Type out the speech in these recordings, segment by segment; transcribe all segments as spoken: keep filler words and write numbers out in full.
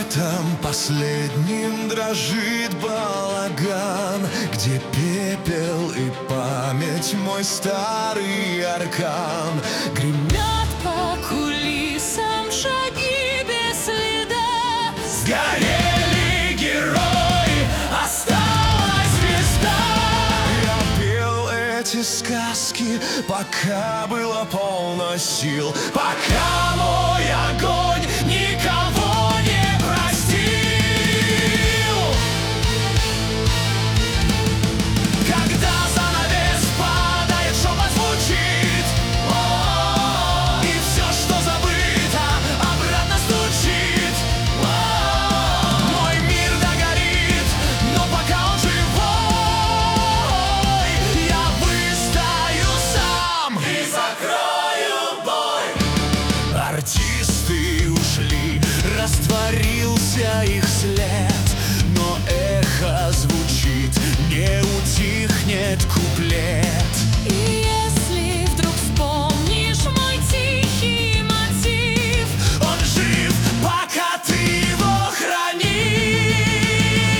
светом последним дрожит балаган, где пепел и память, мой старый аркан. Гремят по кулисам шаги без следа. Сгорели герои, осталась звезда. Я пел эти сказки, пока было полно сил, пока мой огонь никого не простил. Когда занавес падает, шепот звучит, о, и все, что забыто, обратно стучит. О, мой мир догорит, но пока он живой, я выстою сам и закрою бой. Артисты ушли, растворился их след, но эхо звучит, не утихнет куплет. И если вдруг вспомнишь мой тихий мотив, Он жив, пока ты его хранишь.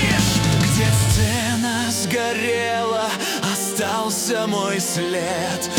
Где сцена сгорела, остался мой след.